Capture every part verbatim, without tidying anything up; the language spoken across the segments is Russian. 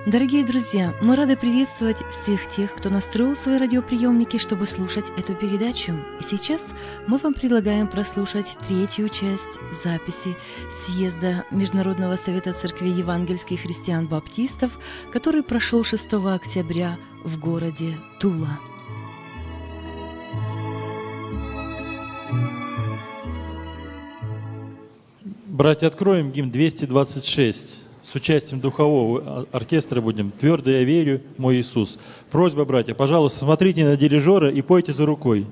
Дорогие друзья, мы рады приветствовать всех тех, кто настроил свои радиоприемники, чтобы слушать эту передачу. И сейчас мы вам предлагаем прослушать третью часть записи съезда Международного совета церквей евангельских христиан-баптистов, который прошел шестого октября в городе Тула. Братья, откроем гимн двести двадцать шесть. С участием духового оркестра будем «Твердо я верю, мой Иисус». Просьба, братья, пожалуйста, смотрите на дирижера и пойте за рукой.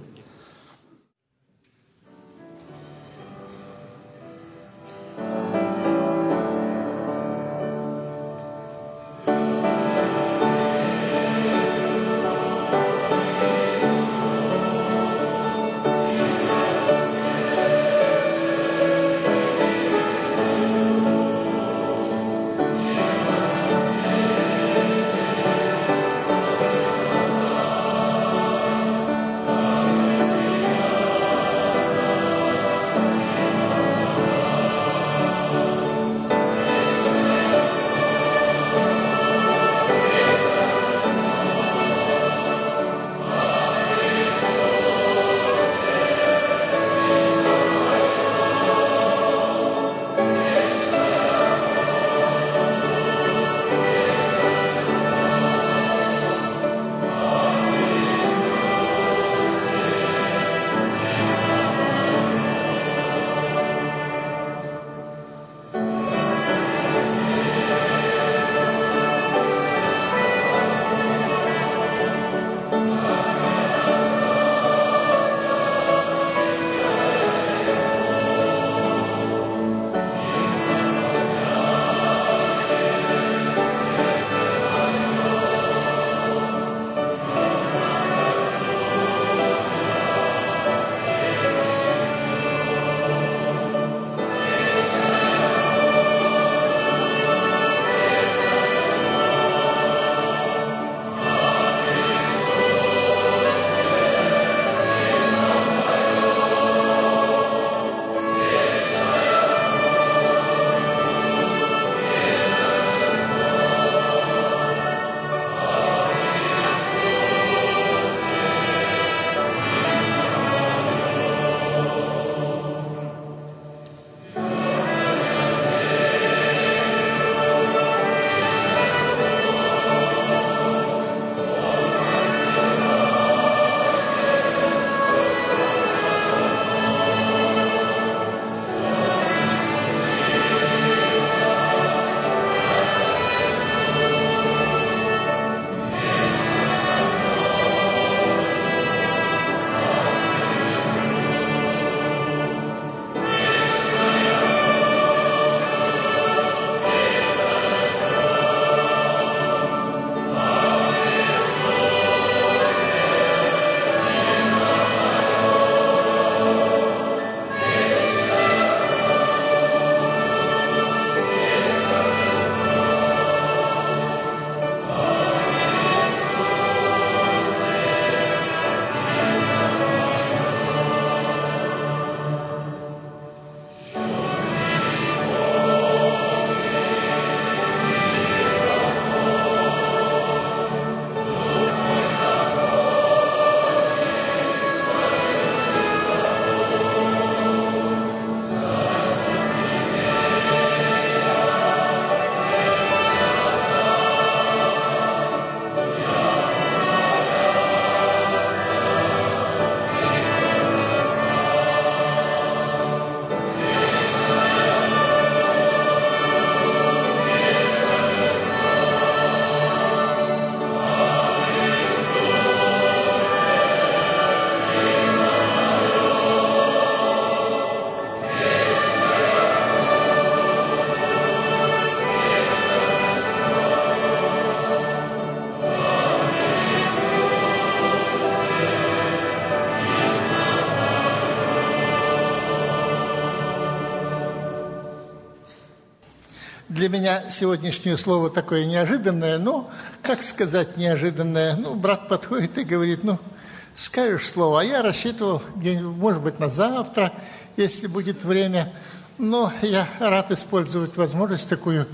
Для меня сегодняшнее слово такое неожиданное, но, как сказать неожиданное, ну, брат подходит и говорит, ну, скажешь слово, а я рассчитывал, может быть, на завтра, если будет время, но я рад использовать возможность такую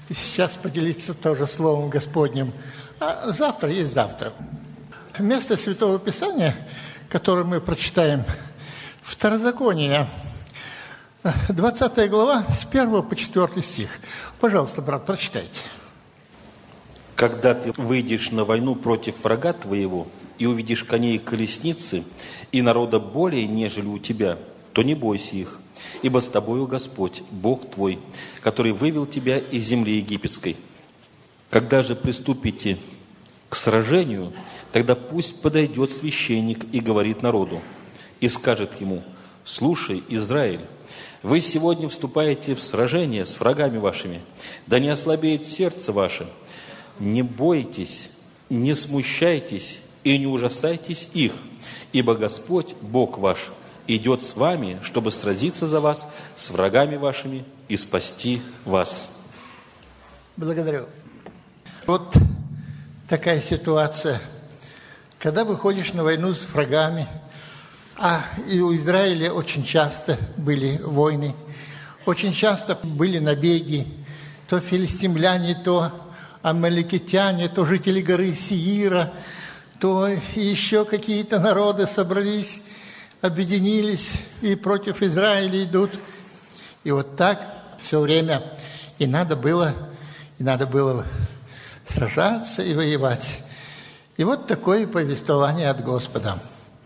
сейчас поделиться тоже Словом Господним. А завтра есть завтра. Место Святого Писания, которое мы прочитаем, Второзаконие, двадцатая глава, с первого по четвёртый стих. Пожалуйста, брат, прочитайте. «Когда ты выйдешь на войну против врага твоего и увидишь коней и колесницы, и народа более, нежели у тебя, то не бойся их, ибо с тобою Господь, Бог твой, который вывел тебя из земли египетской. Когда же приступите к сражению, тогда пусть подойдет священник и говорит народу, и скажет ему: слушай, Израиль, вы сегодня вступаете в сражение с врагами вашими, да не ослабеет сердце ваше. Не бойтесь, не смущайтесь и не ужасайтесь их, ибо Господь, Бог ваш, идет с вами, чтобы сразиться за вас с врагами вашими и спасти вас». Благодарю. Вот такая ситуация. Когда выходишь на войну с врагами, а и у Израиля очень часто были войны, очень часто были набеги, то филистимляне, то амаликитяне, то жители горы Сеира, то еще какие-то народы собрались, объединились и против Израиля идут. И вот так все время и надо было, и надо было сражаться и воевать. И вот такое повествование от Господа.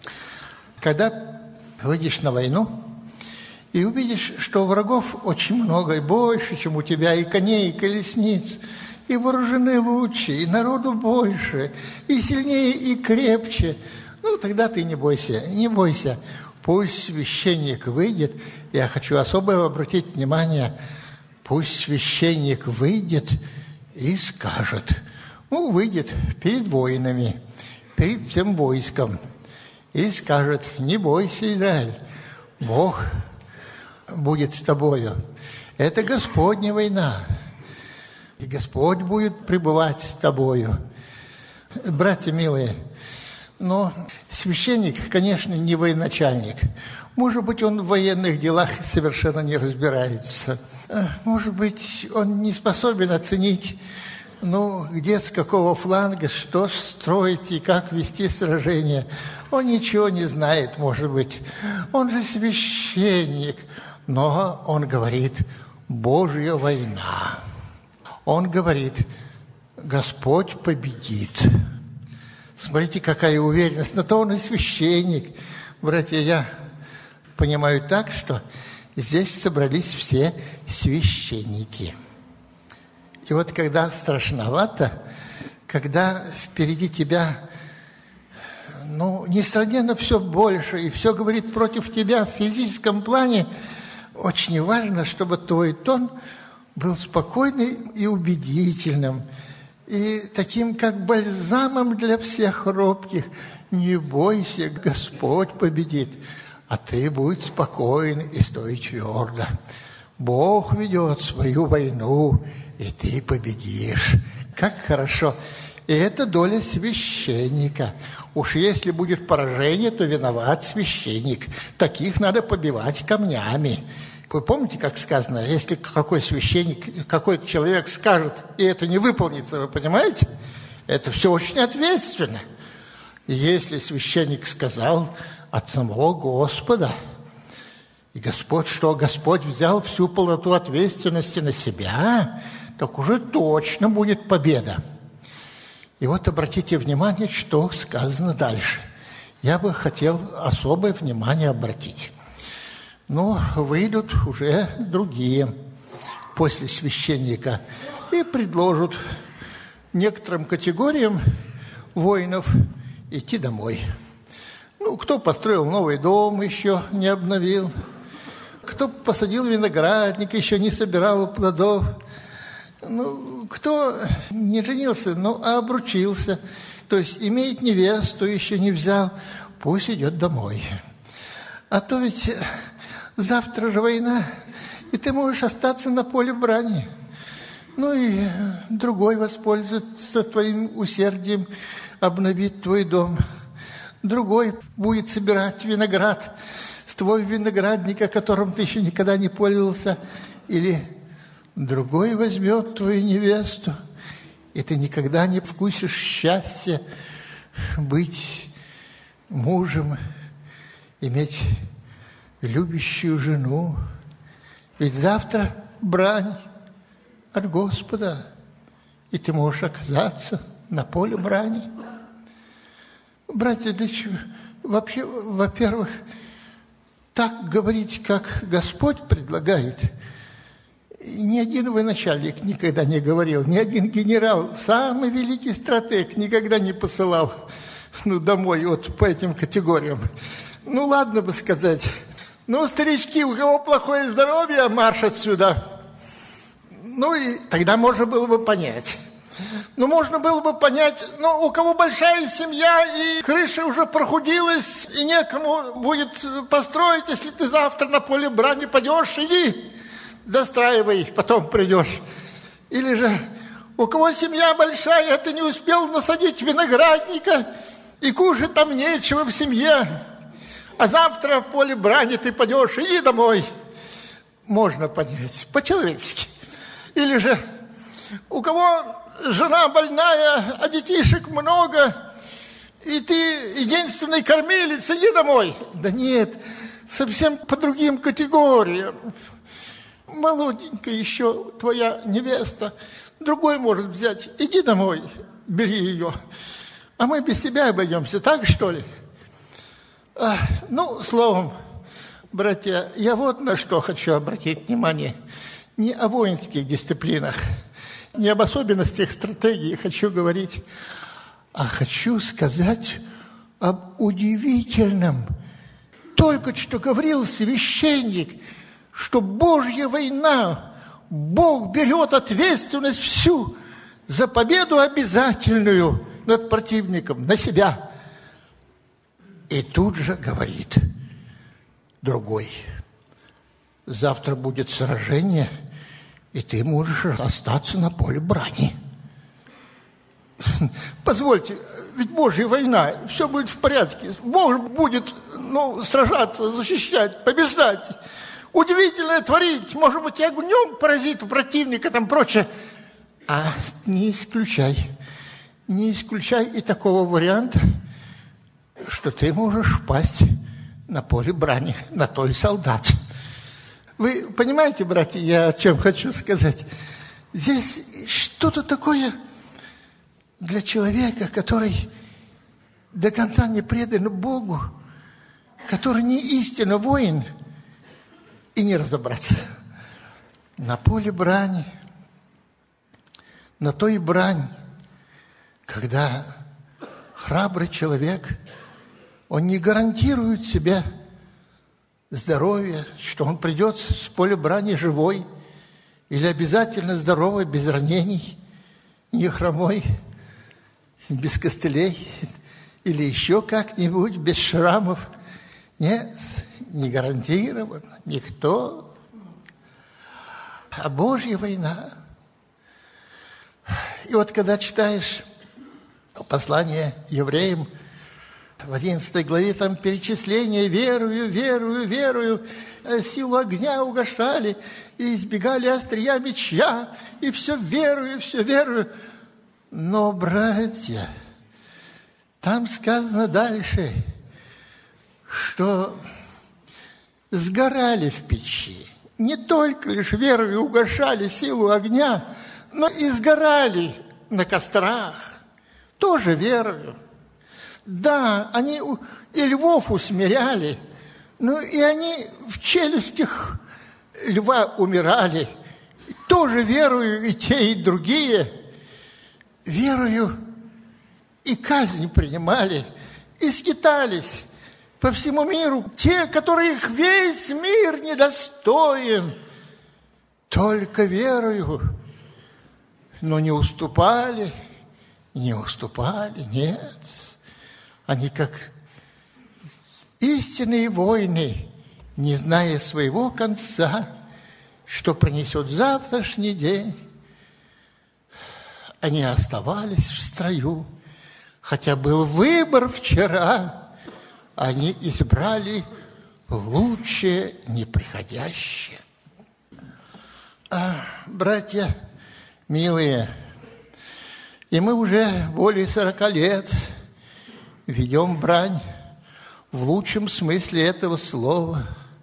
Когда выйдешь на войну и увидишь, что врагов очень много, и больше, чем у тебя, и коней, и колесниц, и вооружены лучше, и народу больше, и сильнее, и крепче, ну, тогда ты не бойся, не бойся. Пусть священник выйдет, я хочу особо обратить внимание, пусть священник выйдет и скажет, ну, выйдет перед воинами, перед всем войском, и скажет: не бойся, Израиль, Бог будет с тобою. Это Господня война, и Господь будет пребывать с тобою. Братья милые, но священник, конечно, не военачальник. Может быть, он в военных делах совершенно не разбирается. Может быть, он не способен оценить, ну, где, с какого фланга, что строить и как вести сражение. Он ничего не знает, может быть. Он же священник. Но он говорит: Божья война. Он говорит: Господь победит. Смотрите, какая уверенность. Но то он и священник. Братья, я понимаю так, что здесь собрались все священники. И вот когда страшновато, когда впереди тебя, ну, несравненно все больше, и все говорит против тебя в физическом плане, очень важно, чтобы твой тон был спокойным и убедительным, и таким, как бальзамом для всех робких. Не бойся, Господь победит, а ты будь спокоен и стой твердо. Бог ведет свою войну, и ты победишь. Как хорошо! И это доля священника. Уж если будет поражение, то виноват священник. Таких надо побивать камнями. Вы помните, как сказано, если какой священник, какой-то человек скажет, и это не выполнится, вы понимаете? Это все очень ответственно. И если священник сказал от самого Господа, и Господь, что Господь взял всю полноту ответственности на себя, так уже точно будет победа. И вот обратите внимание, что сказано дальше. Я бы хотел особое внимание обратить. Но выйдут уже другие после священника и предложат некоторым категориям воинов идти домой. Ну, кто построил новый дом, еще не обновил, кто посадил виноградник, еще не собирал плодов, ну, кто не женился, ну, а обручился, то есть имеет невесту, еще не взял, пусть идет домой. А то ведь завтра же война, и ты можешь остаться на поле брани. Ну и другой воспользуется твоим усердием, обновит твой дом. Другой будет собирать виноград с твоего виноградника, которым ты еще никогда не пользовался. Или другой возьмет твою невесту, и ты никогда не вкусишь счастья быть мужем, иметь любящую жену. Ведь завтра брань от Господа, и ты можешь оказаться на поле брани. Братья, для чего? Вообще, во-первых, так говорить, как Господь предлагает, ни один военачальник никогда не говорил, ни один генерал, самый великий стратег никогда не посылал ну, домой вот по этим категориям. Ну, ладно бы сказать, ну, старички, у кого плохое здоровье, марш отсюда. Ну, и тогда можно было бы понять. Ну, можно было бы понять, ну, у кого большая семья, и крыша уже прохудилась, и некому будет построить, если ты завтра на поле брани пойдешь, иди, достраивай, потом придешь. Или же, у кого семья большая, ты не успел насадить виноградника, и кушать там нечего в семье, а завтра в поле брани ты пойдешь, иди домой. Можно понять, по-человечески. Или же, у кого жена больная, а детишек много, и ты единственный кормилец, иди домой. Да нет, совсем по другим категориям. Молоденькая еще твоя невеста, другой может взять, иди домой, бери ее. А мы без тебя обойдемся, так что ли? А, ну, словом, братья, я вот на что хочу обратить внимание. Не о воинских дисциплинах, не об особенностях стратегии хочу говорить, а хочу сказать об удивительном. Только что говорил священник, что Божья война, Бог берет ответственность всю за победу обязательную над противником, на себя. И тут же говорит другой: завтра будет сражение, и ты можешь остаться на поле брани. Позвольте, ведь Божья война, все будет в порядке. Бог будет ну, сражаться, защищать, побеждать. Удивительное творить, может быть, и огнем поразит противника, там прочее. А не исключай, не исключай и такого варианта, что ты можешь пасть на поле брани, на той солдат. Вы понимаете, братья, я о чем хочу сказать? Здесь что-то такое для человека, который до конца не предан Богу, который не истинно воин, и не разобраться. На поле брани, на той брань, когда храбрый человек, он не гарантирует себе здоровье, что он придет с поля брани живой, или обязательно здоровый, без ранений, не хромой, без костылей, или еще как-нибудь, без шрамов. Нет, не гарантирован никто. А Божья война. И вот когда читаешь послание евреям, в одиннадцатой главе там перечисление: верую, верую, верую, силу огня угошали, и избегали острия меча, и все верую, все верую. Но, братья, там сказано дальше, что сгорали в печи. Не только лишь верою угошали силу огня, но и сгорали на кострах. Тоже верою. Да, они и львов усмиряли, но и они в челюстях льва умирали. Тоже верою и те, и другие. Верою и казнь принимали, и скитались по всему миру. Те, которых весь мир недостоин, только верою, но не уступали, не уступали, нет. Они как истинные воины, не зная своего конца, что принесет завтрашний день, они оставались в строю, хотя был выбор вчера, они избрали лучшее неприходящее. А, братья милые, и мы уже более сорока лет ведем брань в лучшем смысле этого слова.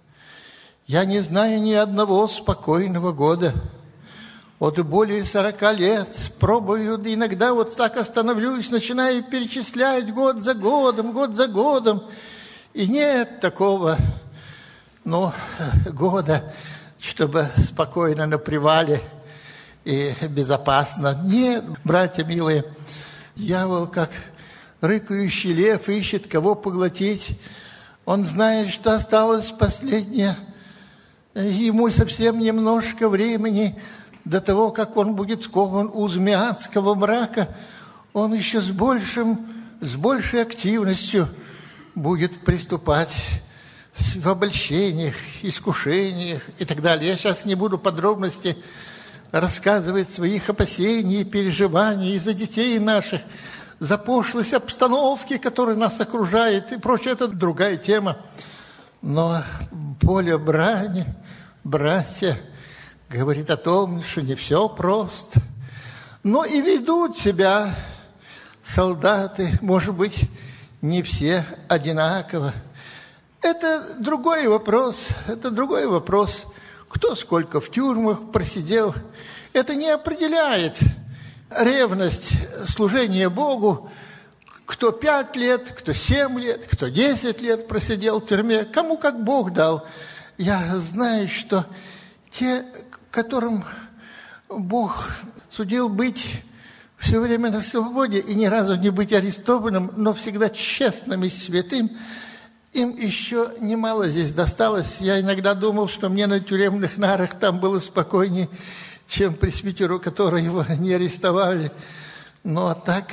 Я не знаю ни одного спокойного года. Вот более сорока лет пробую, иногда вот так остановлюсь, начинаю перечислять год за годом, год за годом. И нет такого, ну, года, чтобы спокойно на привале и безопасно. Нет, братья милые, дьявол, как рыкающий лев, ищет кого поглотить. Он знает, что осталось последнее. Ему совсем немножко времени до того, как он будет скован узами адского мрака. Он еще с большим, с большей активностью будет приступать в обольщениях, искушениях и так далее. Я сейчас не буду подробности рассказывать своих опасений и переживаний из-за детей наших, за пошлость обстановки, которая нас окружает и прочее. Это другая тема. Но поле брани, братья, говорит о том, что не все просто. Но и ведут себя солдаты, может быть, не все одинаково. Это другой вопрос, это другой вопрос. Кто сколько в тюрьмах просидел, это не определяет ревность служения Богу. Кто пять лет, кто семь лет, кто десять лет просидел в тюрьме, кому как Бог дал. Я знаю, что те, которым Бог судил быть все время на свободе и ни разу не быть арестованным, но всегда честным и святым, им еще немало здесь досталось. Я иногда думал, что мне на тюремных нарах там было спокойнее, чем пресвитеру, который его не арестовали. Ну, а так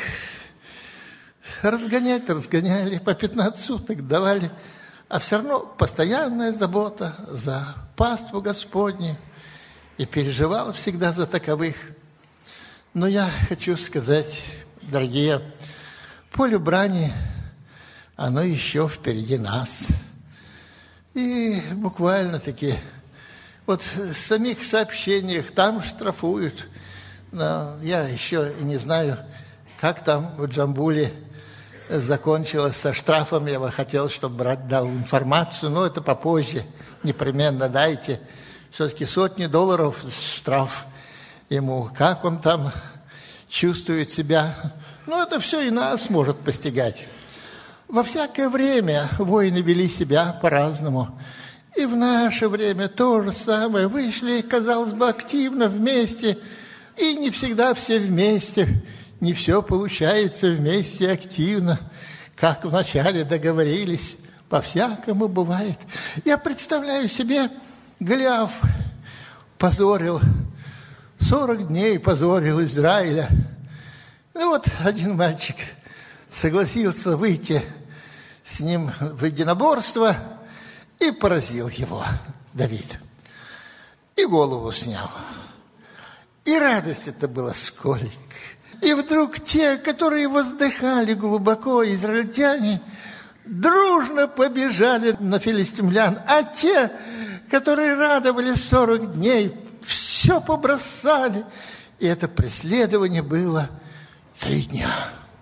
разгонять разгоняли, по пятнадцать суток давали. А все равно постоянная забота за паству Господню. И переживал всегда за таковых. Но я хочу сказать, дорогие, поле брани, оно еще впереди нас. И буквально-таки, вот в самих сообщениях там штрафуют. Но я еще и не знаю, как там в Джамбуле закончилось со штрафом. Я бы хотел, чтобы брат дал информацию, но это попозже. Непременно дайте. Все-таки сотни долларов штраф ему. Как он там чувствует себя? Ну, это все и нас может постигать. Во всякое время воины вели себя по-разному. И в наше время то же самое. Вышли, казалось бы, активно вместе. И не всегда все вместе. Не все получается вместе активно, как вначале договорились. По-всякому бывает. Я представляю себе, Голиаф позорил, сорок дней позорил Израиля. Ну вот один мальчик согласился выйти с ним в единоборство и поразил его, Давид. И голову снял. И радость это была сколько. И вдруг те, которые воздыхали глубоко, израильтяне, дружно побежали на филистимлян, а те, которые радовались сорок дней, все побросали. И это преследование было три дня.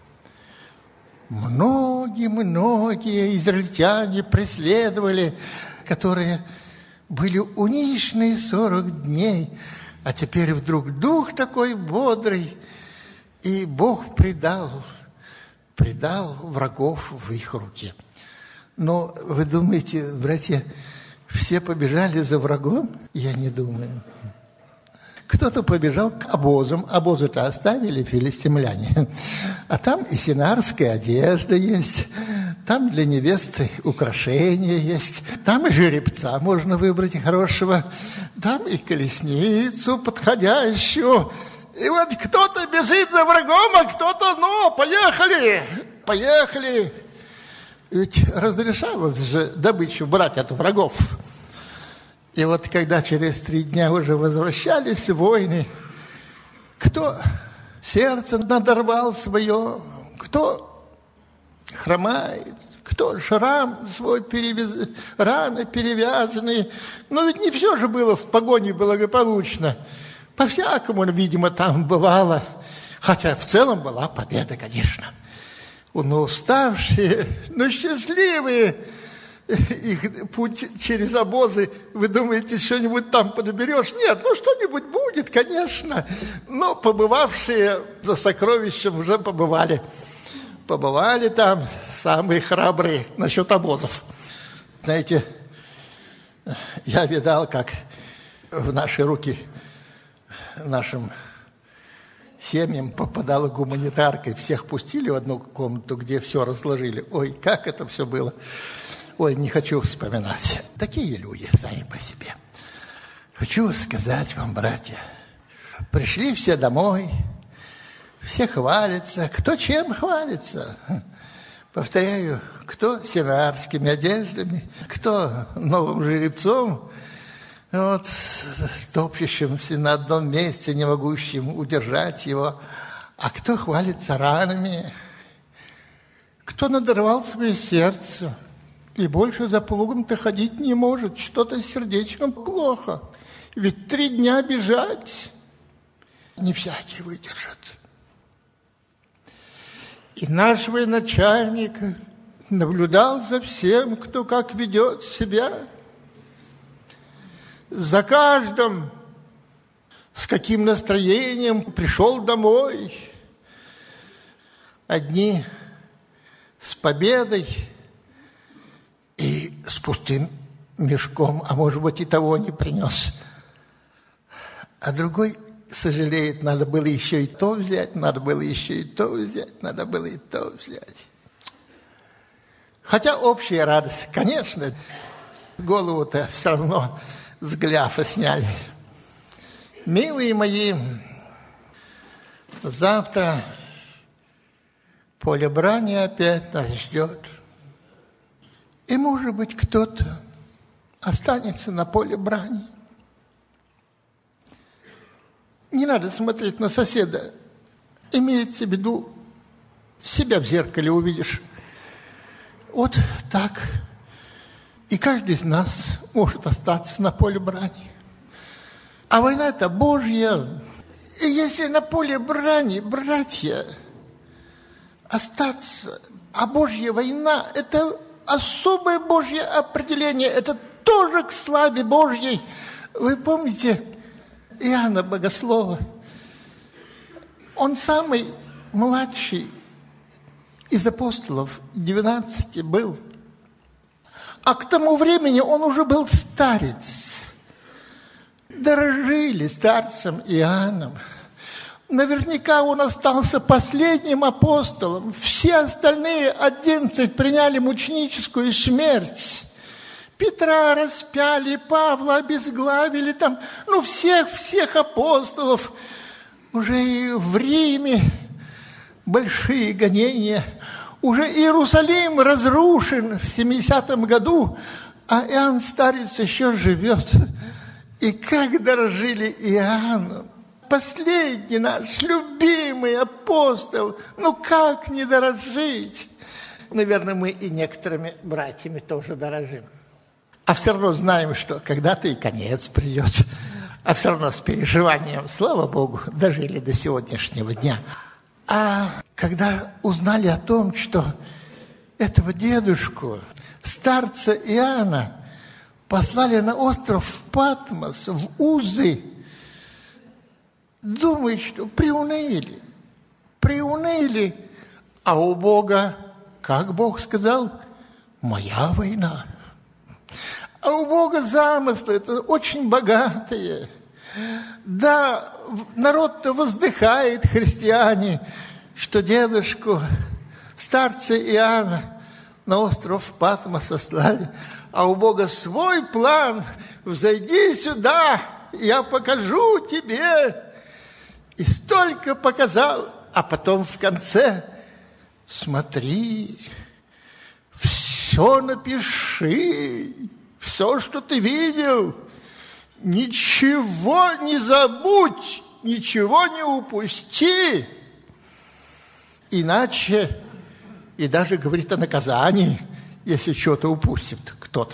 Многие-многие израильтяне преследовали, которые были унижены сорок дней, а теперь вдруг дух такой бодрый, и Бог предал, предал врагов в их руки. Но вы думаете, братья, все побежали за врагом? Я не думаю. Кто-то побежал к обозам. Обозы-то оставили филистимляне. А там и синарская одежда есть. Там для невесты украшения есть. Там и жеребца можно выбрать хорошего. Там и колесницу подходящую. И вот кто-то бежит за врагом, а кто-то, ну, поехали, поехали. Ведь разрешалось же добычу брать от врагов. И вот когда через три дня уже возвращались воины, кто сердце надорвал свое, кто хромает, кто Кто шрам свой перевяз... раны перевязанные. Но ведь не все же было в погоне благополучно. По-всякому, видимо, там бывало. Хотя в целом была победа, конечно. Но уставшие, но счастливые. Их путь через обозы, вы думаете, что-нибудь там подберешь? Нет, ну что-нибудь будет, конечно. Но побывавшие за сокровищем уже побывали. Побывали там самые храбрые насчет обозов. Знаете, я видал, как в наши руки нашим семьям попадала гуманитарка, и всех пустили в одну комнату, где все разложили. Ой, как это все было. Ой, не хочу вспоминать. Такие люди сами по себе. Хочу сказать вам, братья, пришли все домой, все хвалятся. Кто чем хвалится? Повторяю, кто синарскими одеждами, кто новым жеребцом, вот, топчущимся на одном месте, не могущим удержать его, а кто хвалится ранами, кто надорвал свое сердце, и больше за плугом-то ходить не может, что-то с сердечком плохо, ведь три дня бежать не всякий выдержит. И наш военачальник наблюдал за всем, кто как ведет себя, за каждым, с каким настроением пришел домой. Одни с победой и с пустым мешком, а может быть и того не принес. А другой сожалеет, надо было еще и то взять, надо было еще и то взять, надо было и то взять. Хотя общая радость, конечно, голову-то все равно с гляфа сняли. Милые мои, завтра поле брани опять нас ждет. И, может быть, кто-то останется на поле брани. Не надо смотреть на соседа. Имеется в виду, себя в зеркале увидишь. Вот так. И каждый из нас может остаться на поле брани. А война-то Божья. И если на поле брани, братья, остаться, а Божья война – это особое Божье определение, это тоже к славе Божьей. Вы помните Иоанна Богослова? Он самый младший из апостолов, двенадцати был. А к тому времени он уже был старец. Дорожили старцем Иоанном. Наверняка он остался последним апостолом. Все остальные одиннадцать приняли мученическую смерть. Петра распяли, Павла обезглавили там. Ну, всех-всех апостолов. Уже и в Риме большие гонения. Уже Иерусалим разрушен в семидесятом году, а Иоанн Старец еще живет. И как дорожили Иоанном. Последний наш любимый апостол. Ну, как не дорожить? Наверное, мы и некоторыми братьями тоже дорожим. А все равно знаем, что когда-то и конец придет. А все равно с переживанием, слава Богу, дожили до сегодняшнего дня. А когда узнали о том, что этого дедушку, старца Иоанна, послали на остров Патмос, в Узы, думают, что приуныли, приуныли. А у Бога, как Бог сказал, моя война. А у Бога замыслы, это очень богатые. Да, народ-то воздыхает, христиане, что дедушку, старца Иоанна, на остров Патмос сослали. А у Бога свой план. Взойди сюда, я покажу тебе. И столько показал, а потом в конце смотри, все напиши, все, что ты видел, ничего не забудь, ничего не упусти. Иначе, и даже говорит о наказании, если чего-то упустит кто-то.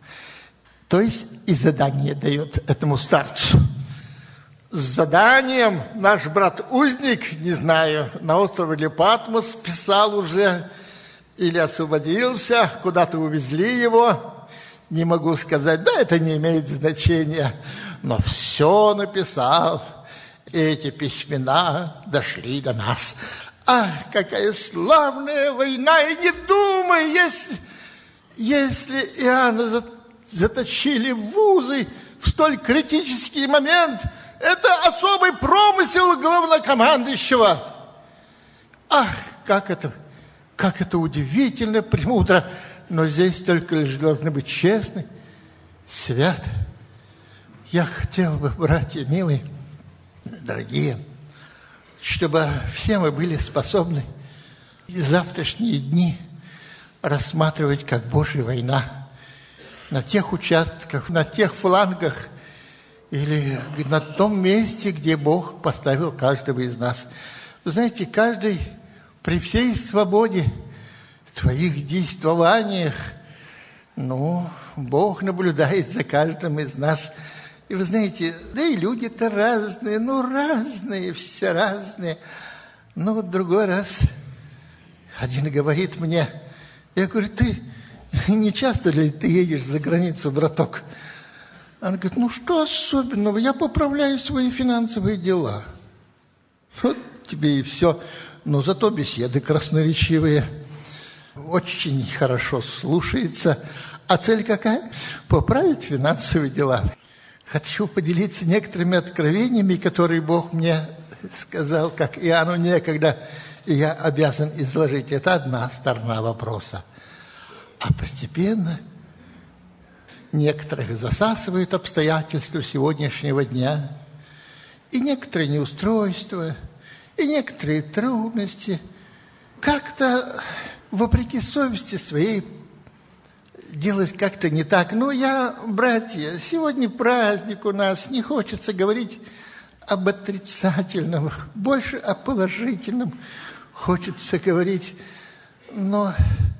То есть и задание дает этому старцу. С заданием наш брат-узник, не знаю, на острове или Патмос писал уже, или освободился, куда-то увезли его. Не могу сказать, да, это не имеет значения, но все написал. Эти письмена дошли до нас. Ах, какая славная война! И не думай, если, если Иоанна заточили в вузы в столь критический момент, это особый промысел главнокомандующего. Ах, как это, как это удивительно, премудро. Но здесь только лишь должны быть честны, святы. Я хотел бы, братья милые, дорогие, чтобы все мы были способны завтрашние дни рассматривать как Божья война на тех участках, на тех флангах или на том месте, где Бог поставил каждого из нас. Вы знаете, каждый при всей свободе в твоих действованиях, ну, Бог наблюдает за каждым из нас. И вы знаете, да и люди-то разные, ну, разные, все разные. Ну, вот другой раз один говорит мне, я говорю, ты не часто ли ты едешь за границу, браток? Он говорит, ну, что особенного, я поправляю свои финансовые дела. Вот тебе и все. Но зато беседы красноречивые. Очень хорошо слушается. А цель какая? Поправить финансовые дела. Хочу поделиться некоторыми откровениями, которые Бог мне сказал, как Иоанну некогда, и я обязан изложить. Это одна сторона вопроса. А постепенно некоторых засасывают обстоятельства сегодняшнего дня, и некоторые неустройства, и некоторые трудности. Как-то, вопреки совести своей, делать как-то не так. Но я, братья, сегодня праздник у нас, не хочется говорить об отрицательном, больше о положительном хочется говорить. Но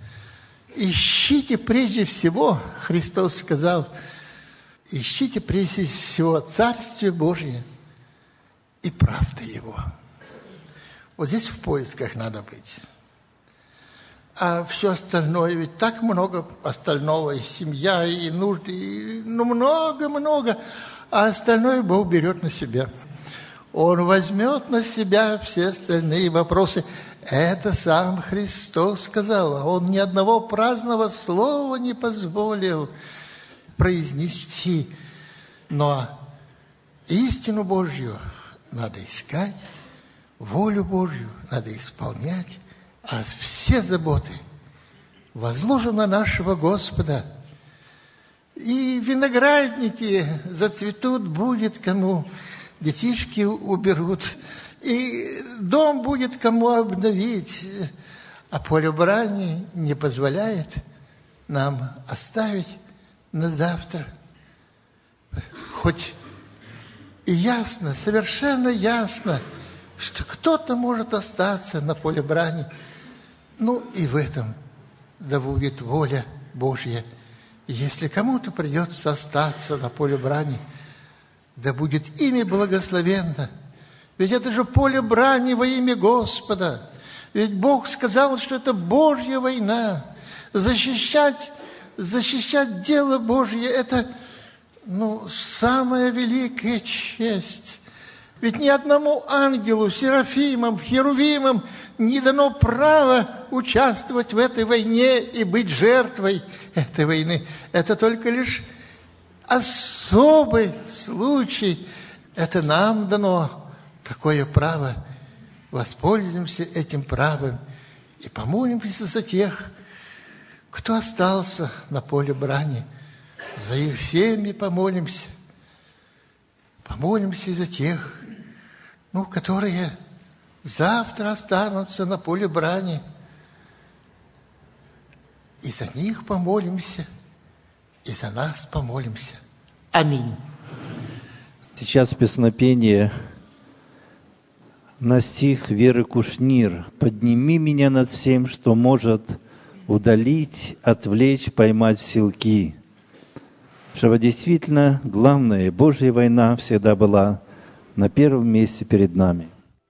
ищите прежде всего, Христос сказал, ищите прежде всего Царствие Божие и правды Его. Вот здесь в поисках надо быть. А все остальное, ведь так много остального, и семья, и нужды, и, ну, много-много. А остальное Бог берет на себя. Он возьмет на себя все остальные вопросы. Это сам Христос сказал. Он ни одного праздного слова не позволил произнести. Но истину Божью надо искать, волю Божью надо исполнять, а все заботы возложим на нашего Господа. И виноградники зацветут, будет кому, детишки уберут, и дом будет кому обновить, а поле брани не позволяет нам оставить на завтра. Хоть и ясно, совершенно ясно, что кто-то может остаться на поле брани, ну и в этом да будет воля Божья. Если кому-то придется остаться на поле брани, да будет имя благословенно. Ведь это же поле брани во имя Господа. Ведь Бог сказал, что это Божья война. Защищать, защищать дело Божье – это, ну, самая великая честь. Ведь ни одному ангелу, серафимам, херувимам не дано право участвовать в этой войне и быть жертвой этой войны. Это только лишь особый случай. Это нам дано такое право. Воспользуемся этим правом и помолимся за тех, кто остался на поле брани. За их семьи помолимся. Помолимся за тех, ну, которые завтра останутся на поле брани. И за них помолимся, и за нас помолимся. Аминь. Сейчас песнопение на стих Веры Кушнир. «Подними меня над всем, что может удалить, отвлечь, поймать в селки. Чтобы действительно главная Божья война всегда была на первом месте перед нами.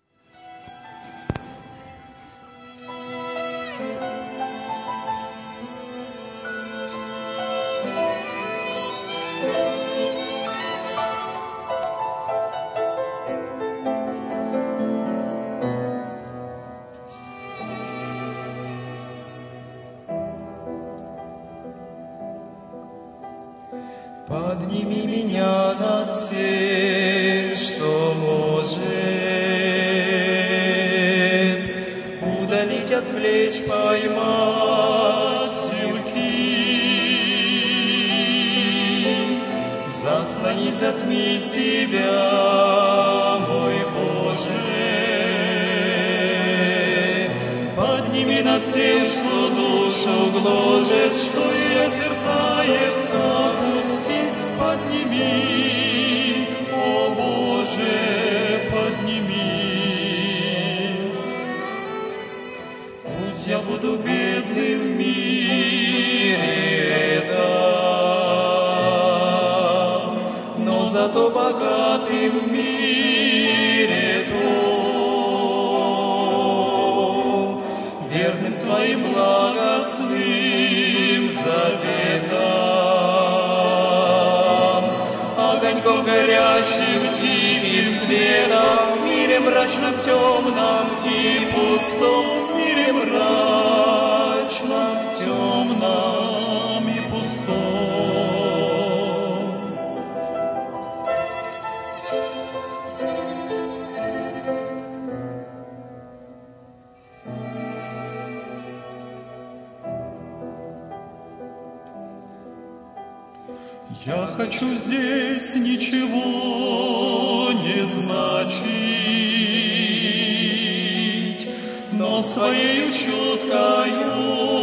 Подними меня над всем, что может удалить, отвлечь, поймать силки, заслонить, затмить Тебя, мой Боже. Подними над всем, что душу гложет, что ее терзает, опусти. Подними, о Боже, подними. Пусть я буду бедным в мире, да, но зато богатым в мире том, верным Твоим благостным заветам. Огоньком горящим, тихим светом, в мире мрачном, темном и пустом, в мире мрачном, темном и пустом. Я хочу здесь ничего не значить, но своею чуткою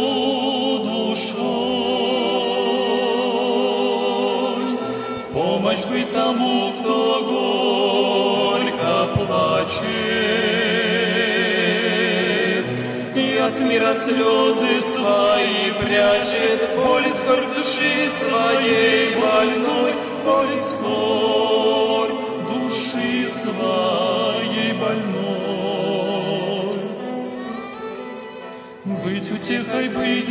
душой в помощь быть тому, кто горько плачет и от мира слезы свои прячет, боль и скорбь души своей больной, боль и скорбь души своей больной. Быть утехой, быть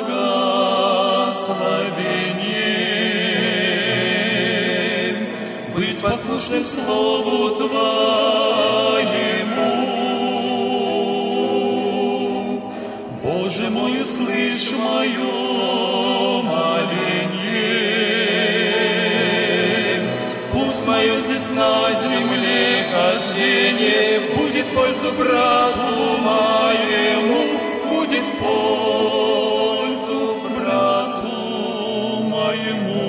благословением, быть послушным слову Твоему. Боже мой, услышь мое моление. Пусть мое здесь на земле хождение будет в пользу брату моему, будет в пользу брату моему.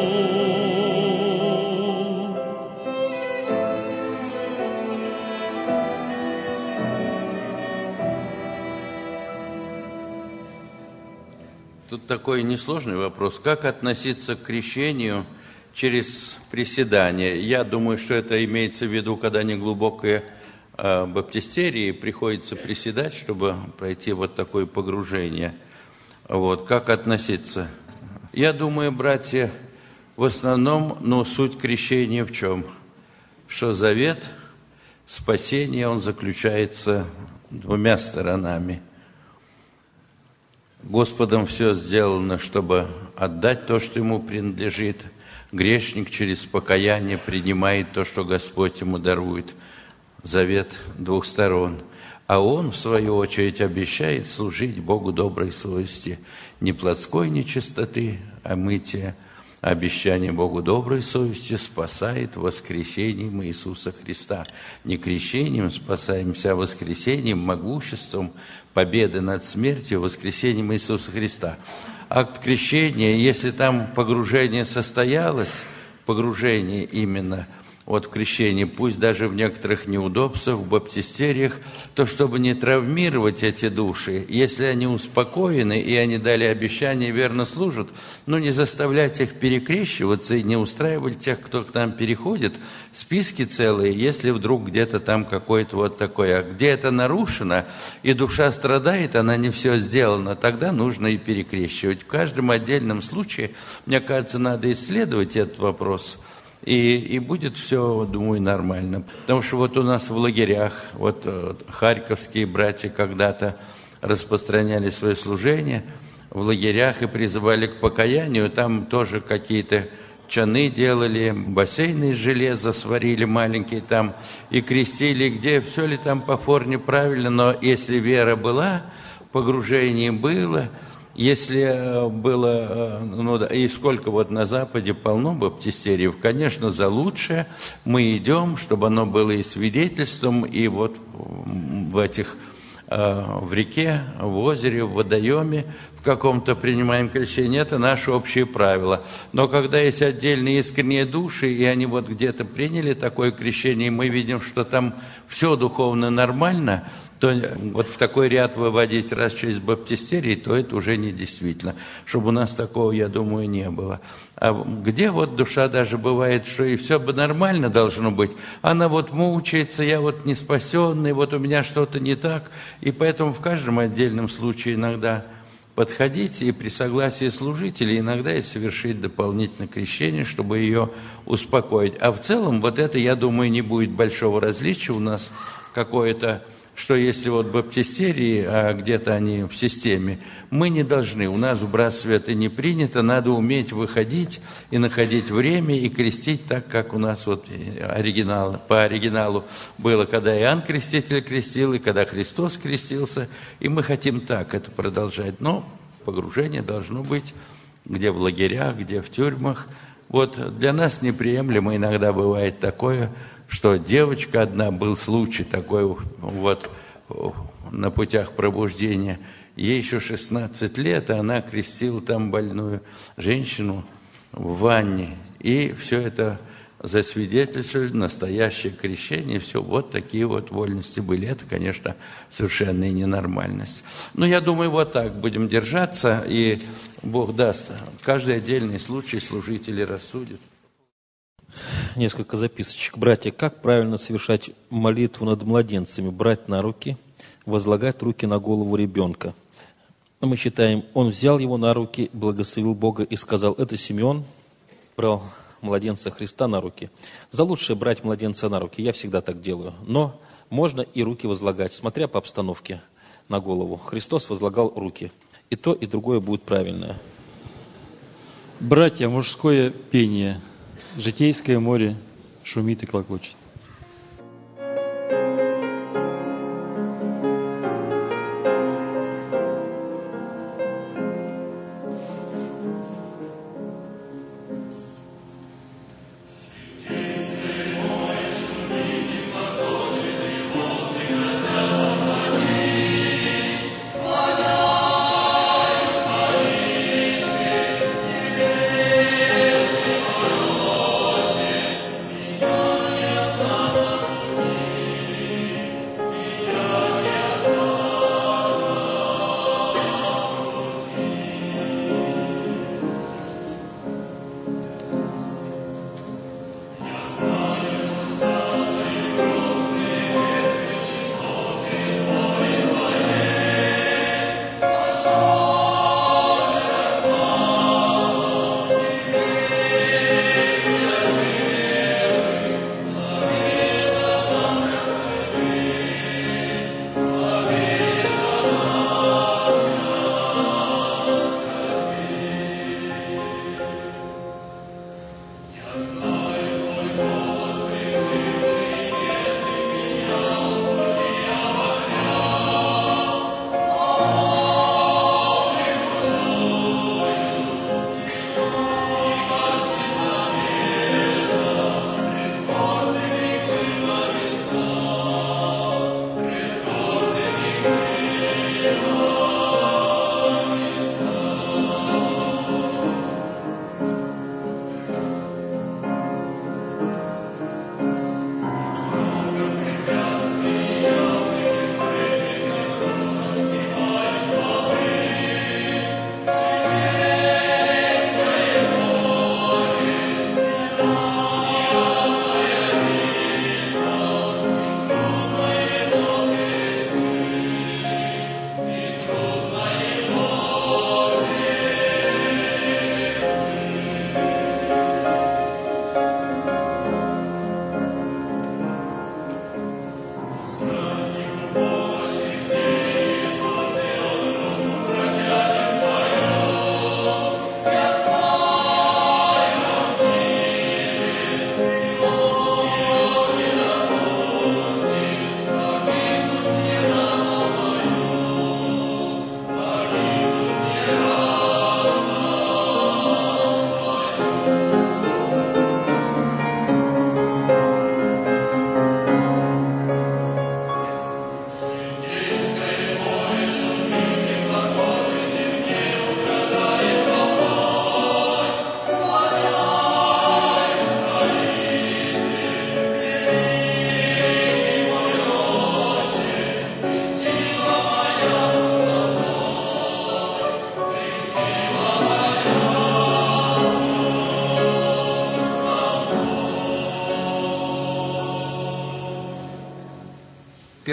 Тут такой несложный вопрос. Как относиться к крещению через приседание? Я думаю, что это имеется в виду, когда неглубокое э, баптистерии приходится приседать, чтобы пройти вот такое погружение. Вот. Как относиться? Я думаю, братья, в основном, ну, суть крещения в чем? Что завет, спасение, он заключается двумя сторонами. Господом все сделано, чтобы отдать то, что ему принадлежит. Грешник через покаяние принимает то, что Господь ему дарует. Завет двух сторон. А он, в свою очередь, обещает служить Богу доброй совести. Не плотской нечистоты, а мытия. Обещание Богу доброй совести спасает воскресением Иисуса Христа. Не крещением спасаемся, а воскресением, могуществом победы над смертью, воскресением Иисуса Христа. Акт крещения, если там погружение состоялось, погружение именно, вот в крещении, пусть даже в некоторых неудобствах, в баптистериях, то чтобы не травмировать эти души, если они успокоены и они дали обещание, верно служат, ну не заставлять их перекрещиваться и не устраивать тех, кто к нам переходит, списки целые, если вдруг где-то там какое-то вот такое, а где это нарушено, и душа страдает, она не все сделана, тогда нужно и перекрещивать. В каждом отдельном случае, мне кажется, надо исследовать этот вопрос, И, и будет все, думаю, нормально. Потому что вот у нас в лагерях, вот харьковские братья когда-то распространяли свое служение в лагерях и призывали к покаянию. Там тоже какие-то чаны делали, бассейны из железа сварили маленькие там и крестили, где все ли там по форме правильно, но если вера была, погружение было, если было, ну да, и сколько вот на Западе полно баптистериев, конечно, за лучшее мы идем, чтобы оно было и свидетельством, и вот в этих, в реке, в озере, в водоеме, в каком-то принимаем крещение, это наше общее правило. Но когда есть отдельные искренние души, и они вот где-то приняли такое крещение, и мы видим, что там все духовно нормально, то вот в такой ряд выводить раз через баптистерий, то это уже не действительно. Чтобы у нас такого, я думаю, не было. А где вот душа даже бывает, что и все бы нормально должно быть, она вот мучается, я вот не спасенный, вот у меня что-то не так. И поэтому в каждом отдельном случае иногда подходить и при согласии служителей иногда и совершить дополнительное крещение, чтобы ее успокоить. А в целом вот это, я думаю, не будет большого различия у нас какое-то, что если вот баптистерии, а где-то они в системе, мы не должны, у нас в братстве это не принято, надо уметь выходить и находить время и крестить так, как у нас вот оригинал, по оригиналу было, когда Иоанн Креститель крестил, и когда Христос крестился, и мы хотим так это продолжать. Но погружение должно быть где в лагерях, где в тюрьмах. Вот для нас неприемлемо иногда бывает такое, что девочка одна, был случай такой вот на путях пробуждения, ей еще шестнадцать лет, а она крестила там больную женщину в ванне, и все это засвидетельствовали, настоящее крещение, все, вот такие вот вольности были. Это, конечно, совершенная ненормальность. Но я думаю, вот так будем держаться, и Бог даст, каждый отдельный случай служители рассудят. Несколько записочек. Братья, как правильно совершать молитву над младенцами? Брать на руки, возлагать руки на голову ребенка. Мы читаем, он взял его на руки, благословил Бога и сказал, это Симеон брал младенца Христа на руки. За лучшее брать младенца на руки, я всегда так делаю. Но можно и руки возлагать, смотря по обстановке, на голову. Христос возлагал руки. И то, и другое будет правильное. Братья, мужское пение. Житейское море шумит и клокочет. Yes,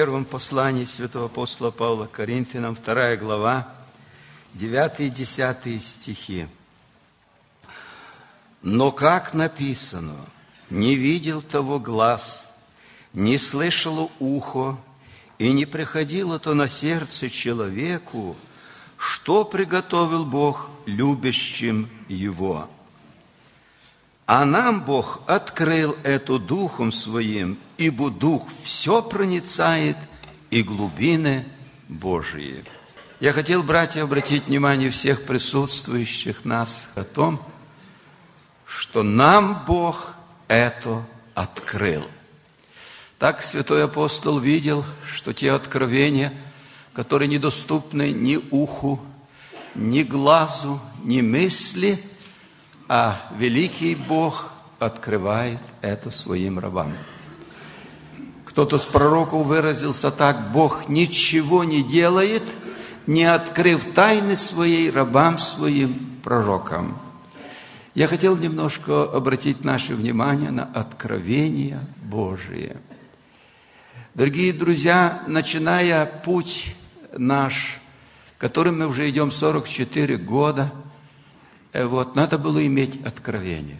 первом послании святого апостола Павла к Коринфянам, вторая глава, девятый и десятый стихи. «Но как написано, не видел того глаз, не слышало ухо, и не приходило то на сердце человеку, что приготовил Бог любящим Его. А нам Бог открыл это Духом Своим, ибо Дух все проницает и глубины Божии». Я хотел, братья, обратить внимание всех присутствующих нас о том, что нам Бог это открыл. Так святой апостол видел, что те откровения, которые недоступны ни уху, ни глазу, ни мысли, а великий Бог открывает это своим рабам. Кто-то с пророков выразился так: Бог ничего не делает, не открыв тайны своей рабам своим пророкам. Я хотел немножко обратить наше внимание на откровения Божие. Дорогие друзья, начиная путь наш, которым мы уже идем сорок четыре года, вот, надо было иметь откровение.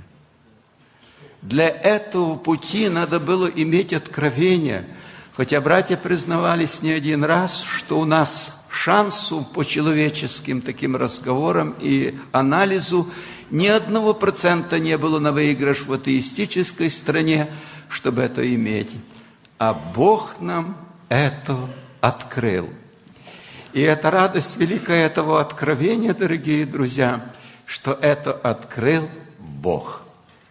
Для этого пути надо было иметь откровение. Хотя братья признавались не один раз, что у нас шансов по человеческим таким разговорам и анализу ни одного процента не было на выигрыш в атеистической стране, чтобы это иметь. А Бог нам это открыл. И это радость великая этого откровения, дорогие друзья, что это открыл Бог.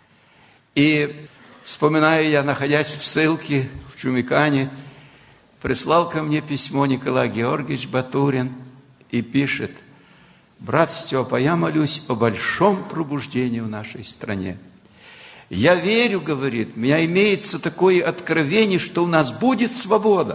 И вспоминаю я, находясь в ссылке в Чумикане, прислал ко мне письмо Николай Георгиевич Батурин и пишет: «Брат Степа, я молюсь о большом пробуждении в нашей стране. Я верю, — говорит, — у меня имеется такое откровение, что у нас будет свобода».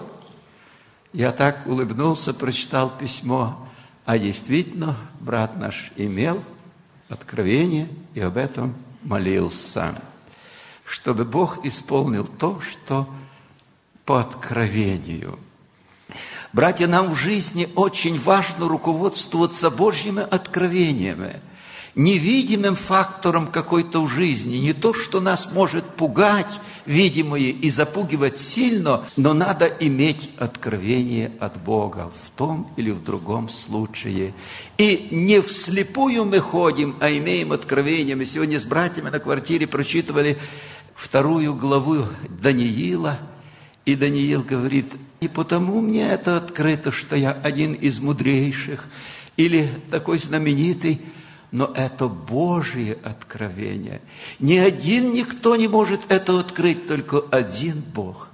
Я так улыбнулся, прочитал письмо, а действительно брат наш имел откровение и об этом молился, чтобы Бог исполнил то, что по откровению. Братья, нам в жизни очень важно руководствоваться Божьими откровениями, невидимым фактором какой-то в жизни, не то, что нас может пугать, видимое, и запугивать сильно, но надо иметь откровение от Бога в том или в другом случае. И не вслепую мы ходим, а имеем откровение. Мы сегодня с братьями на квартире прочитывали вторую главу Даниила, и Даниил говорит: «И потому мне это открыто, что я один из мудрейших или такой знаменитый». Но это Божие откровение. Ни один, никто не может это открыть, только один Бог.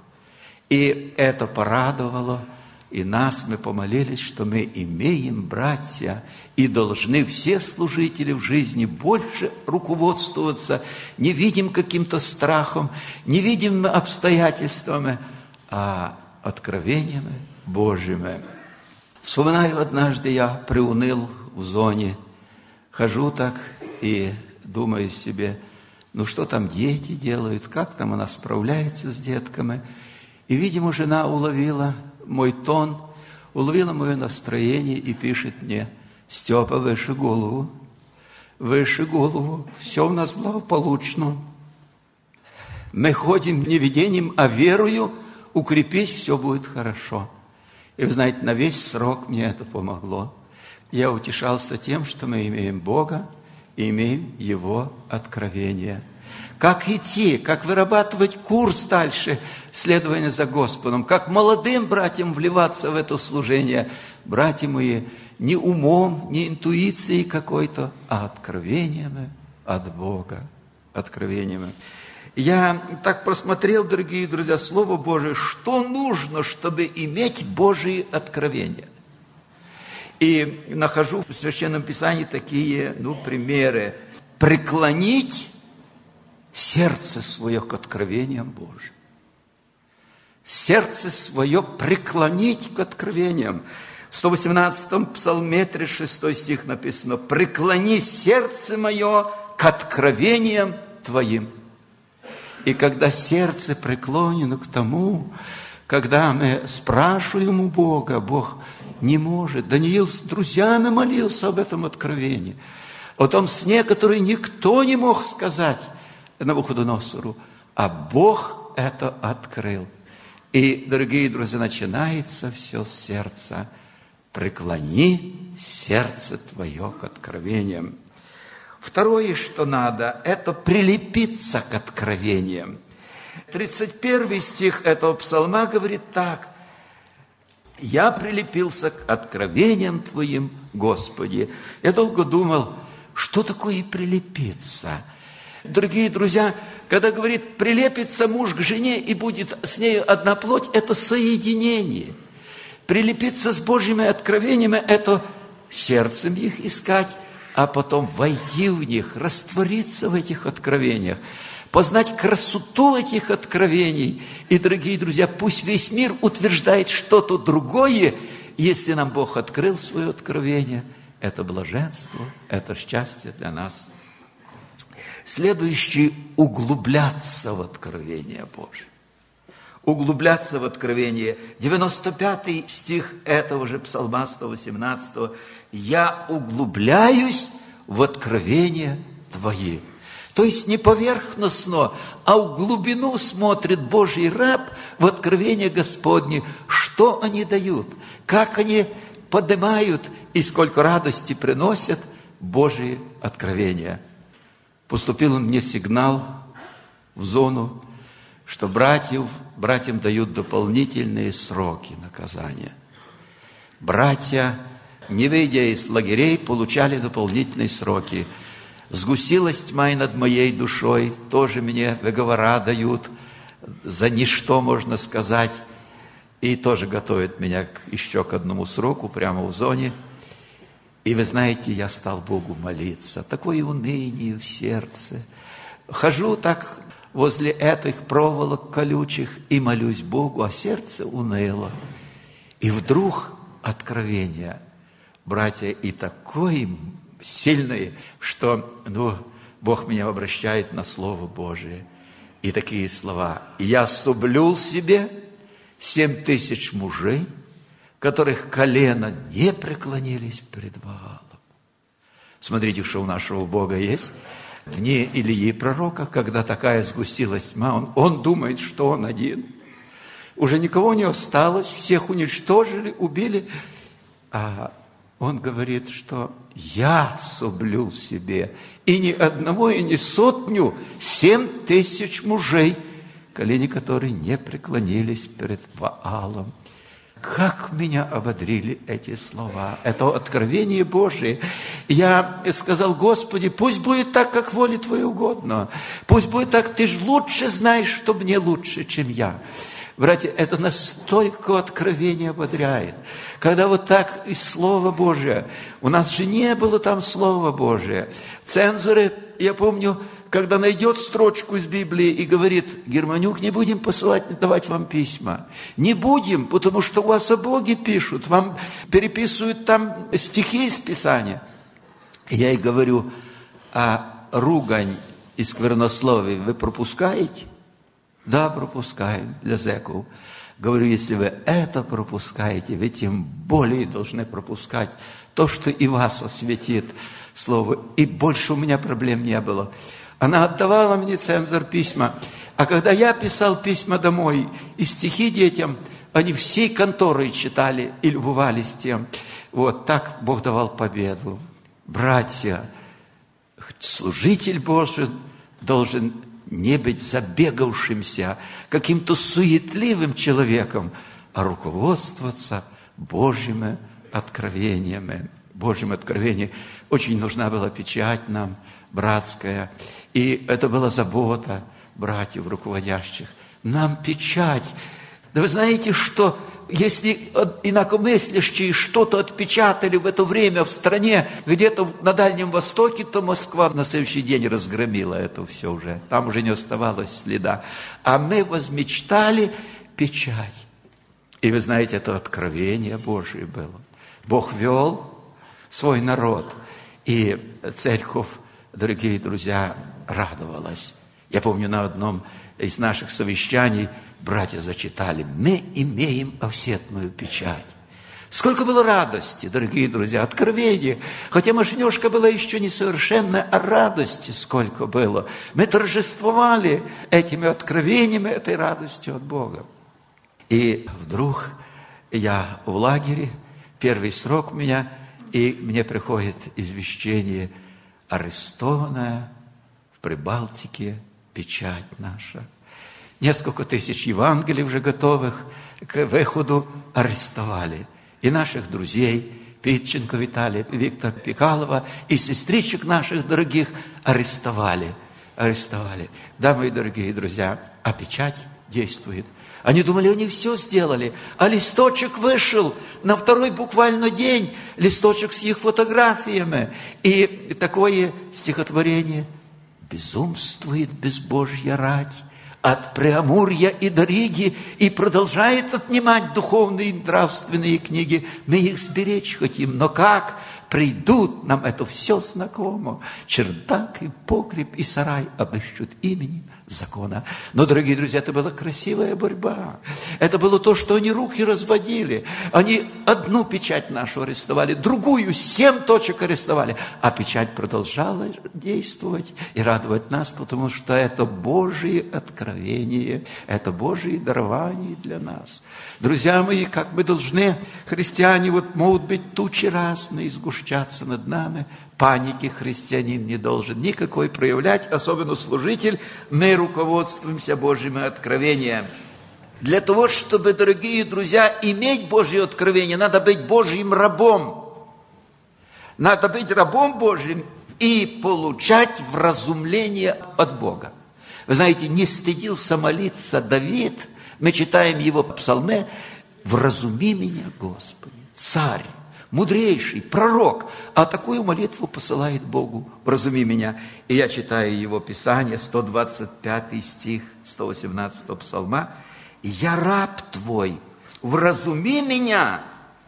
И это порадовало и нас. Мы помолились, что мы имеем, братья, и должны все служители в жизни больше руководствоваться невидимым каким-то страхом, невидимыми обстоятельствами, а откровениями Божьими. Вспоминаю, однажды я приуныл в зоне. Хожу так и думаю себе: ну что там дети делают, как там она справляется с детками. И, видимо, жена уловила мой тон, уловила мое настроение и пишет мне: «Степа, выше голову, выше голову, все у нас благополучно. Мы ходим не видением, а верою, укрепись, все будет хорошо». И вы знаете, на весь срок мне это помогло. Я утешался тем, что мы имеем Бога и имеем Его откровение. Как идти, как вырабатывать курс дальше следования за Господом, как молодым братьям вливаться в это служение. Братья мои, не умом, не интуицией какой-то, а откровениями от Бога. Откровениями. Я так просмотрел, дорогие друзья, Слово Божие, что нужно, чтобы иметь Божие откровения. И нахожу в Священном Писании такие, ну, примеры. Преклонить сердце свое к откровениям Божьим. Сердце свое преклонить к откровениям. В сто восемнадцатом псалме, тридцать шестой стих написано: «Преклони сердце мое к откровениям Твоим». И когда сердце преклонено к тому, когда мы спрашиваем у Бога, Бог не может. Даниил с друзьями молился об этом откровении, о том сне, который никто не мог сказать Навуходоносору, а Бог это открыл. И, дорогие друзья, начинается все с сердца. Преклони сердце твое к откровениям. Второе, что надо, это прилепиться к откровениям. тридцать первый стих этого псалма говорит так: «Я прилепился к откровениям Твоим, Господи». Я долго думал, что такое прилепиться. Дорогие друзья, когда говорит прилепится муж к жене и будет с нею одна плоть, это соединение. Прилепиться с Божьими откровениями – это сердцем их искать, а потом войти в них, раствориться в этих откровениях, познать красоту этих откровений. И, дорогие друзья, пусть весь мир утверждает что-то другое, если нам Бог открыл свое откровение. Это блаженство, это счастье для нас. Следующее – углубляться в откровение Божие. Углубляться в откровение. девяносто пятый стих этого же Псалма сто восемнадцатого. «Я углубляюсь в откровения Твои». То есть не поверхностно, а в глубину смотрит Божий раб в откровение Господне. Что они дают, как они поднимают и сколько радости приносят Божьи откровения. Поступил мне сигнал в зону, что братьев, братьям дают дополнительные сроки наказания. Братья, не выйдя из лагерей, получали дополнительные сроки. Сгустилась тьма и над моей душой, тоже мне выговора дают, за ничто, можно сказать, и тоже готовят меня к, еще к одному сроку прямо в зоне. И вы знаете, я стал Богу молиться, такое уныние в сердце. Хожу так возле этих проволок колючих и молюсь Богу, а сердце уныло. И вдруг откровение, братья, и такое сильное, что ну, Бог меня обращает на Слово Божие. И такие слова: «Я соблюл себе семь тысяч мужей, которых колено не преклонились пред Ваалом». Смотрите, что у нашего Бога есть. В дни Илии пророка, когда такая сгустилась тьма, он, он думает, что он один. Уже никого не осталось, всех уничтожили, убили. А он говорит, что «я соблюл себе и ни одного, и ни сотню, семь тысяч мужей, колени которые не преклонились перед Ваалом». Как меня ободрили эти слова, это откровение Божие. Я сказал: Господи, пусть будет так, как воле Твоей угодно. Пусть будет так, Ты же лучше знаешь, что мне лучше, чем я. Братья, это настолько откровение ободряет. Когда вот так из Слова Божия, у нас же не было там Слова Божия. Цензоры, я помню, когда найдет строчку из Библии и говорит: Германюк, не будем посылать, давать вам письма. Не будем, потому что у вас о Боге пишут, вам переписывают там стихи из Писания. Я ей говорю: а ругань и сквернословие вы пропускаете? Да, пропускаем для зэков. Говорю, если вы это пропускаете, вы тем более должны пропускать то, что и вас осветит слово. И больше у меня проблем не было. Она отдавала мне, цензор, письма. А когда я писал письма домой и стихи детям, они всей конторой читали и любовались тем. Вот так Бог давал победу. Братья, служитель Божий должен не быть забегавшимся, каким-то суетливым человеком, а руководствоваться Божьими откровениями. Божьим откровением. Очень нужна была печать нам, братская. И это была забота братьев руководящих. Нам печать. Да вы знаете, что если инакомыслящие что-то отпечатали в это время в стране, где-то на Дальнем Востоке, то Москва на следующий день разгромила это все уже. Там уже не оставалось следа. А мы возмечтали печать. И вы знаете, это откровение Божие было. Бог вел свой народ. И церковь, дорогие друзья, радовалась. Я помню, на одном из наших совещаний братья зачитали, мы имеем овсетную печать. Сколько было радости, дорогие друзья, откровения. Хотя машинёшка была еще несовершенная, а радости сколько было. Мы торжествовали этими откровениями, этой радостью от Бога. И вдруг я в лагере, первый срок у меня, и мне приходит извещение: арестованная в Прибалтике печать наша. Несколько тысяч Евангелий уже готовых к выходу арестовали. И наших друзей, Питченко Виталия, Виктора Пикалова, и сестричек наших дорогих арестовали. Арестовали. Да, мои дорогие друзья, а печать действует. Они думали, они все сделали, а листочек вышел на второй буквально день, листочек с их фотографиями. И такое стихотворение: «Безумствует безбожья рать от Преамурья и до Риги и продолжает отнимать духовные и нравственные книги. Мы их сберечь хотим, но как? Придут, нам это все знакомо. Чердак и погреб и сарай обыщут именем закона». Но, дорогие друзья, это была красивая борьба. Это было то, что они руки разводили. Они одну печать нашу арестовали, другую, семь точек арестовали. А печать продолжала действовать и радовать нас, потому что это Божие откровение, это Божие дарование для нас. Друзья мои, как мы должны, христиане, вот могут быть тучи разные сгущаться над нами. Паники христианин не должен никакой проявлять, особенно служитель. Мы руководствуемся Божьими откровениями. Для того, чтобы, дорогие друзья, иметь Божье откровение, надо быть Божьим рабом. Надо быть рабом Божьим и получать вразумление от Бога. Вы знаете, не стыдился молиться Давид. Мы читаем его в псалме: «Вразуми меня, Господи, царь, мудрейший, пророк». А такую молитву посылает Богу: «Вразуми меня». И я читаю его Писание, сто двадцать пятый стих сто восемнадцатого псалма: «Я раб твой, вразуми меня,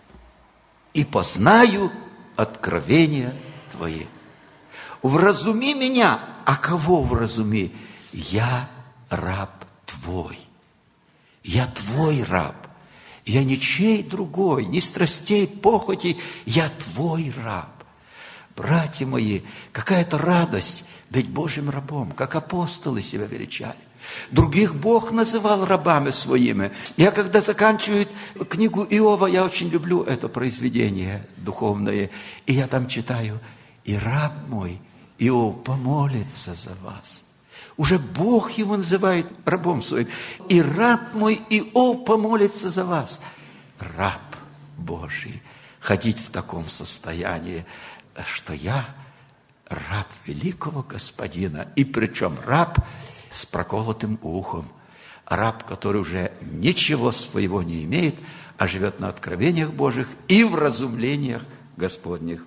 и познаю откровения твои». Вразуми меня. А кого вразуми? Я раб твой. Я твой раб. Я ничей другой, ни страстей, похотей. Я твой раб. Братья мои, какая-то радость быть Божьим рабом, как апостолы себя величали. Других Бог называл рабами своими. Я, когда заканчиваю книгу Иова, я очень люблю это произведение духовное. И я там читаю: «И раб мой Иов помолится за вас». Уже Бог его называет рабом своим. «И раб мой Иов помолится за вас». Раб Божий. Ходить в таком состоянии, что я раб великого Господина. И причем раб с проколотым ухом. Раб, который уже ничего своего не имеет, а живет на откровениях Божьих и в разумлениях Господних.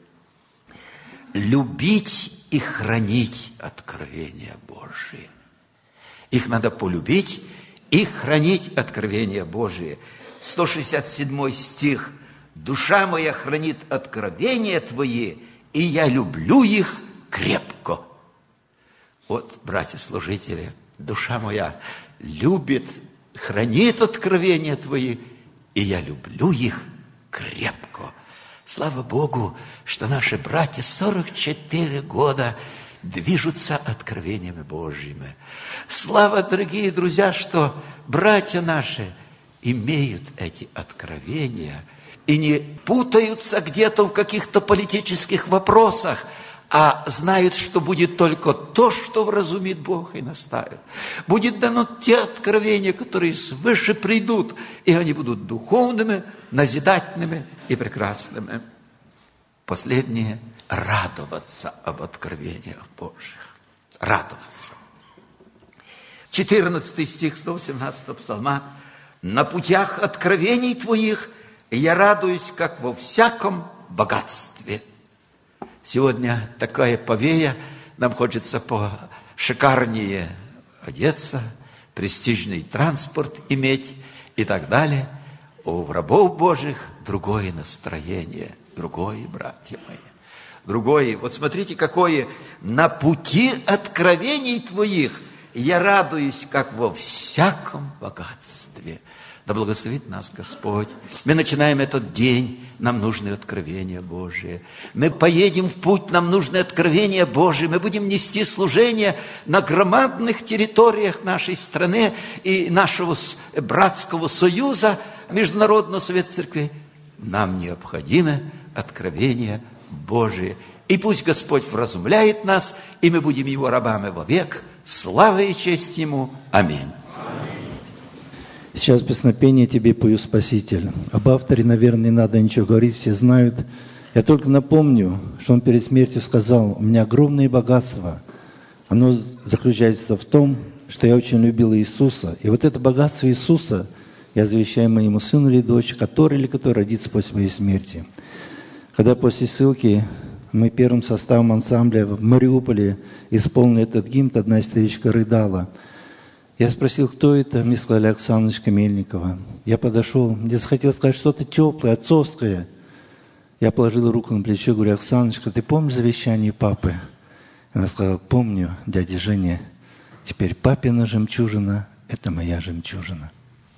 Любить и хранить откровения Божьи. Их надо полюбить и хранить откровения Божьи. сто шестьдесят седьмой стих: «Душа моя хранит откровения Твои, и я люблю их крепко». Вот, братья-служители, душа моя любит, хранит откровения Твои, и я люблю их крепко. Слава Богу, что наши братья сорок четыре года движутся откровениями Божьими. Слава, дорогие друзья, что братья наши имеют эти откровения и не путаются где-то в каких-то политических вопросах, а знают, что будет только то, что вразумит Бог и наставит. Будет дано те откровения, которые свыше придут, и они будут духовными, назидательными и прекрасными. Последнее – радоваться об откровениях Божьих. Радоваться. четырнадцатый стих сто восемнадцатого псалма: «На путях откровений Твоих я радуюсь, как во всяком богатстве». Сегодня такая повея, нам хочется пошикарнее одеться, престижный транспорт иметь и так далее. У рабов Божьих другое настроение, другое, братья мои, другое. Вот смотрите, какое: «На пути откровений Твоих я радуюсь, как во всяком богатстве. Да благословит нас Господь. Мы начинаем этот день, нам нужны откровения Божие. Мы поедем в путь, нам нужны откровения Божие. Мы будем нести служение на громадных территориях нашей страны и нашего братского союза, Международного совета церквей. Нам необходимо откровение Божие. И пусть Господь вразумляет нас, и мы будем Его рабами вовек. Слава и честь Ему. Аминь. Сейчас песнопение тебе пою, Спаситель. Об авторе, наверное, не надо ничего говорить, все знают. Я только напомню, что он перед смертью сказал: у меня огромное богатство. Оно заключается в том, что я очень любил Иисуса. И вот это богатство Иисуса я завещаю моему сыну или дочь, который или который родится после моей смерти. Когда после ссылки мы первым составом ансамбля в Мариуполе исполнили этот гимн, одна историчка рыдала. Я спросил, кто это? Мне сказали: Оксаночка Мельникова. Я подошел, мне захотелось сказать что-то теплое, отцовское. Я положил руку на плечо, говорю: Оксаночка, ты помнишь завещание папы? Она сказала: помню, дядя Женя. Теперь папина жемчужина – это моя жемчужина.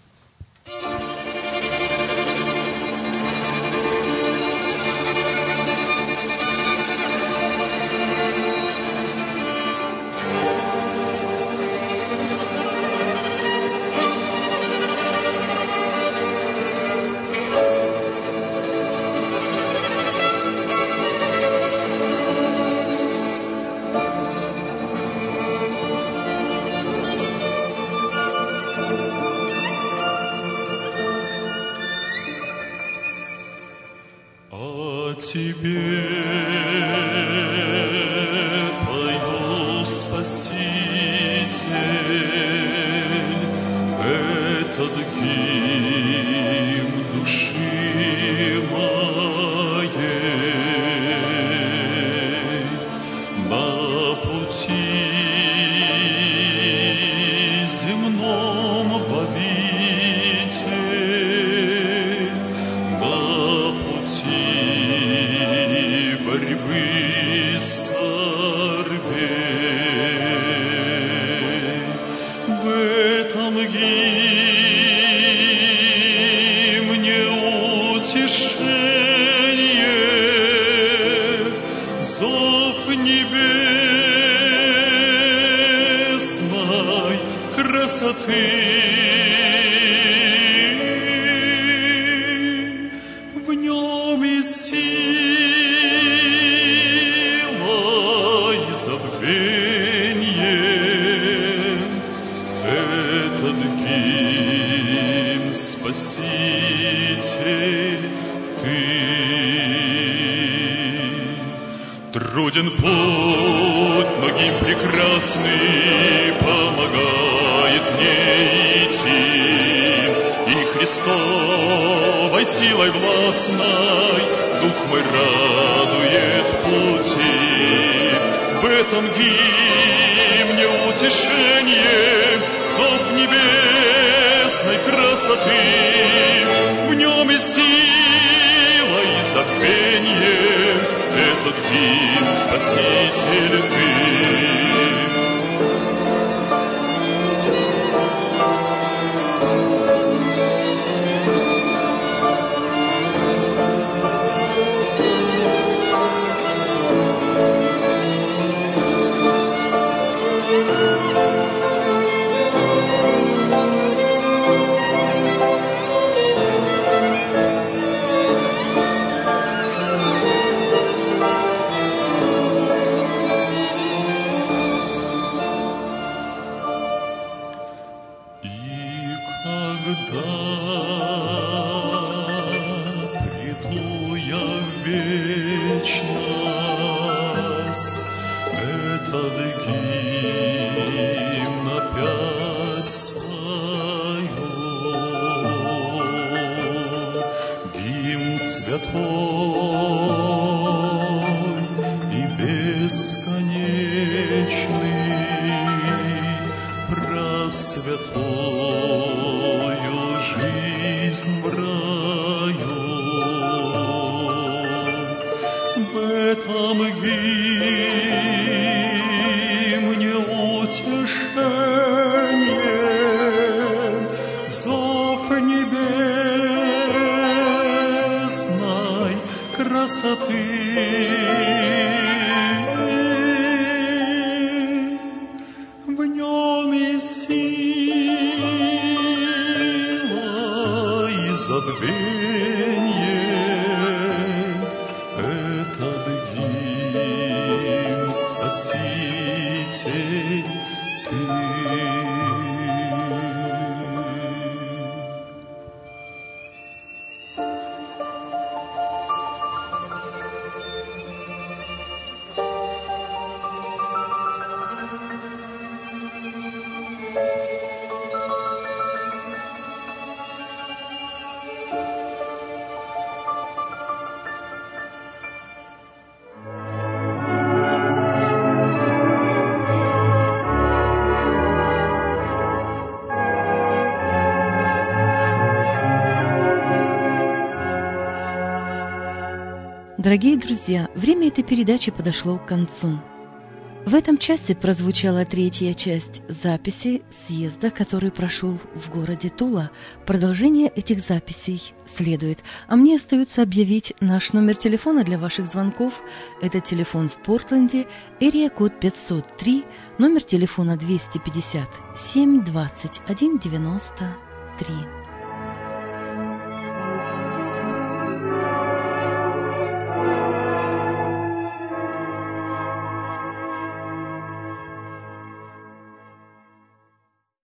Труден путь, многим прекрасный помогает мне идти, и Христовой силой властной дух мой радует пути. В этом гимне утешение, зов небесной красоты, в нем и сила, и забвение. Этот гимн, Спаситель, ты. Мне утешение. В нем и сила, и забвение. Этот гимн, Спаситель, Ты. Дорогие друзья, время этой передачи подошло к концу. В этом часе прозвучала третья часть записи съезда, который прошел в городе Тула. Продолжение этих записей следует. А мне остается объявить наш номер телефона для ваших звонков. Это телефон в Портленде, эрия код пятьсот три, номер телефона двести пятьдесят семь двадцать один девяносто три.